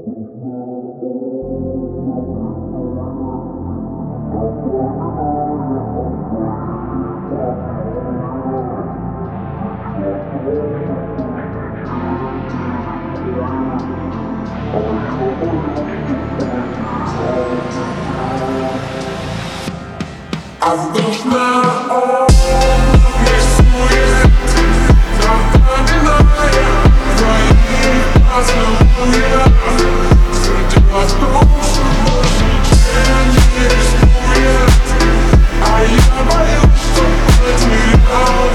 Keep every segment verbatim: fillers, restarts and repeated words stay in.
А вдохновенная рисует, напоминая твои поцелуя. Дело в том, что больше ничем не рискует, а я боюсь, что потерял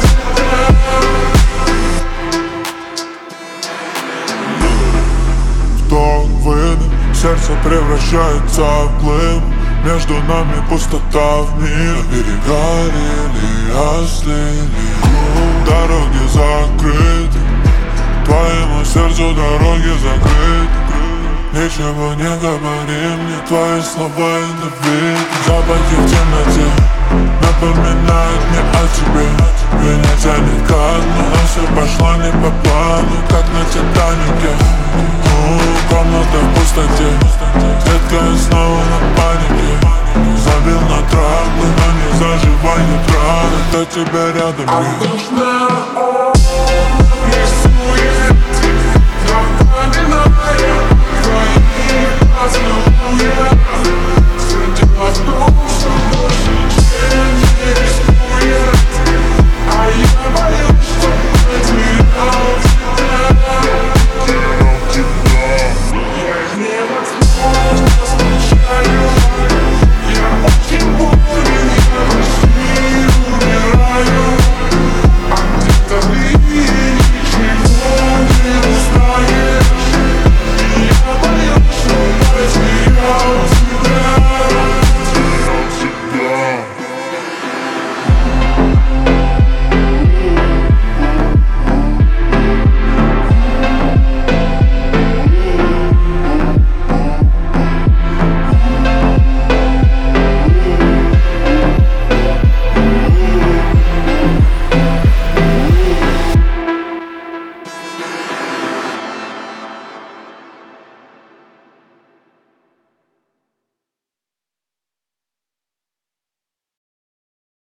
тебя. Вдох, выдох, сердце превращается в глыбу. Между нами пустота в мире. Берега рели остыли, дороги закрыты. Твоему сердцу дороги закрыты. Ничего не говори мне, твои слова ядовиты. Запахи в темноте напоминают мне о тебе. Меня тянет ко дну, но все пошло не по плану, как на Титанике. Комната в пустоте, детка снова на панике. Забил на травмы, но не заживает раны. До тебя рядом нет.